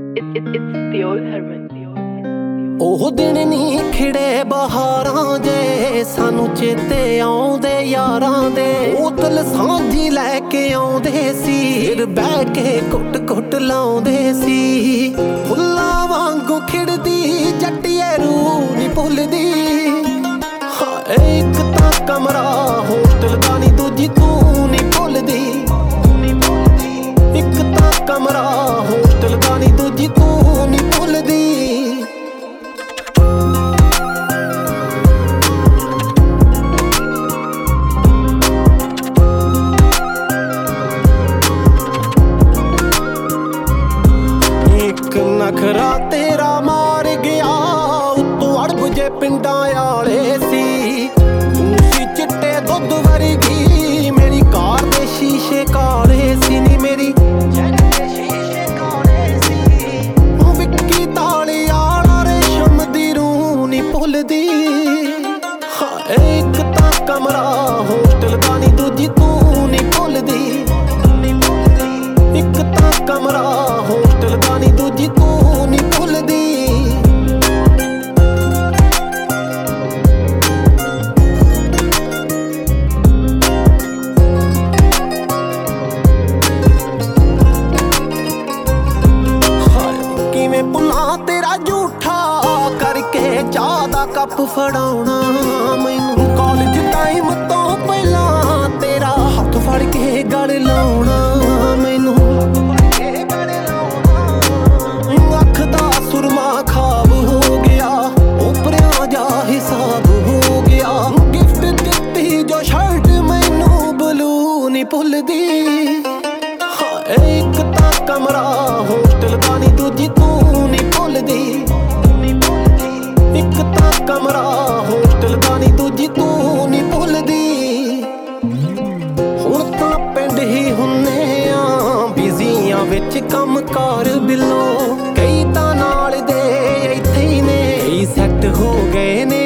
It's the old Herman. ਉਹ ਦਿਨ ਨੀ ਖਿੜੇ ਬਹਾਰਾਂ ਦੇ ਸਾਨੂੰ ਚੇਤੇ ਆਉਂਦੇ ਯਾਰਾਂ ਦੇ ਬੋਤਲ ਸਾਂਝੀ ਲੈ ਕੇ ਆਉਂਦੇ ਸੀ ਫਿਰ ਬਹਿ ਕੇ ਘੁੱਟ ਲਾਉਂਦੇ ਸੀ ਫੁੱਲਾਂ ਵਾਂਗੂ ਖਿੜਦੀ ਜੱਟੀਏ ਰੂਹ ਨੀ ਭੁੱਲਦੀ ਹਾਏ ਇੱਕ ਤਾਂ ਕਮਰਾ ਹੋਸਟਲ ਦਾ ਨੀ ਦੂਜੀ ਤੂੰ ਨੀ ਭੁੱਲਦੀ ਇੱਕ ਤਾਂ ਕਮਰਾ ਹੋਸਟਲ ਦਾ ਨੀ ਦੂਜੀ ਤੂੰ ਨੀ ਭੁੱਲਦੀ ਨਖਰਾ ਤੇਰਾ ਮਾਰ ਗਿਆ ਉੱਤੋਂ ਅੜਬ ਜੇ ਪਿੰਡਾਂ ਆਲੇ ਸੀ ਤੂੰ ਸੀ ਚਿੱਟੇ ਦੁੱਧ ਵਰਗੀ ਮੇਰੀ ਕਾਰ ਦੇ ਸ਼ੀਸ਼ੇ ਕਾਲੇ ਸੀ ਨੀ ਮੇਰੀ ਸ਼ੀਸ਼ੇ ਕਾਲੇ ਸੀ ਉਹ ਵਿੱਕੀ ਤਾਲੀ ਆਲਾ ਰੇਸ਼ਮ ਦੀ ਰੂਹ ਨੀ ਭੁੱਲਦੀ ਹਾਏ ਇੱਕ ਤਾਂ ਕਮਰਾ ਹੋਸਟਲ ਦਾ ਨੀ ਦੂਜੀ ਤੂੰ ਨੀ ਭੁੱਲਦੀ ਇੱਕ ਤਾਂ ਕਮਰਾ ਹੋਸਟਲ ਦਾ ਨੀ ਦੂਜੀ ਤੂੰ ਨੀ ਭੁੱਲਦੀ ਕਿਵੇਂ ਭੁੱਲਾਂ ਤੇਰਾ ਝੂਠਾ ਕਰਕੇ ਚਾਹ ਦਾ ਕੱਪ ਫੜਾਉਣਾ ਮੈਨੂੰ ਕਾਲਜ ਟਾਈਮ ਤੋਂ ਪਹਿਲਾਂ ਤੇਰਾ ਹੱਥ ਫੜ ਕੇ ਗਲ ਲਾਉਣਾ ਮੈਨੂੰ ਅੱਖ ਦਾ ਸੁਰਮਾ ਖਾਬ ਹੋ ਗਿਆ ਉਪਰਿਆਂ ਜਾ ਹਿਸਾਬ ਹੋ ਗਿਆ ਗਿਫਟ ਦਿੱਤੀ ਜੋ ਸ਼ਰਟ ਮੈਨੂੰ ਬਲੂ ਨੀ ਭੁੱਲਦੀ ਹਾਏ ਇੱਕ ਤਾਂ ਕਮਰਾ ਹੋਸਟਲ ਦਾ ਨੀ ਦੂਜੀ ਤੂੰ ਨੀ ਭੁੱਲਦੀ ਇੱਕ ਤਾਂ ਕਮਰਾ ਹੋਸਟਲ ਦਾ ਨੀ ਦੂਜੀ ਤੂੰ ਨੀ ਭੁੱਲਦੀ ਹੁਣ ਤਾਂ ਪਿੰਡ ਹੀ ਹੁੰਨੇ ਆ ਬਿਜ਼ੀਆਂ ਵਿੱਚ ਕੰਮ ਕਾਰ ਬਿੱਲੋ ਕਈ ਤਾਂ ਨਾਲ ਦੇ ਇੱਥੇ ਹੀ ਨੇ ਕਈ ਸੈੱਟ ਹੋ ਗਏ ਨੇ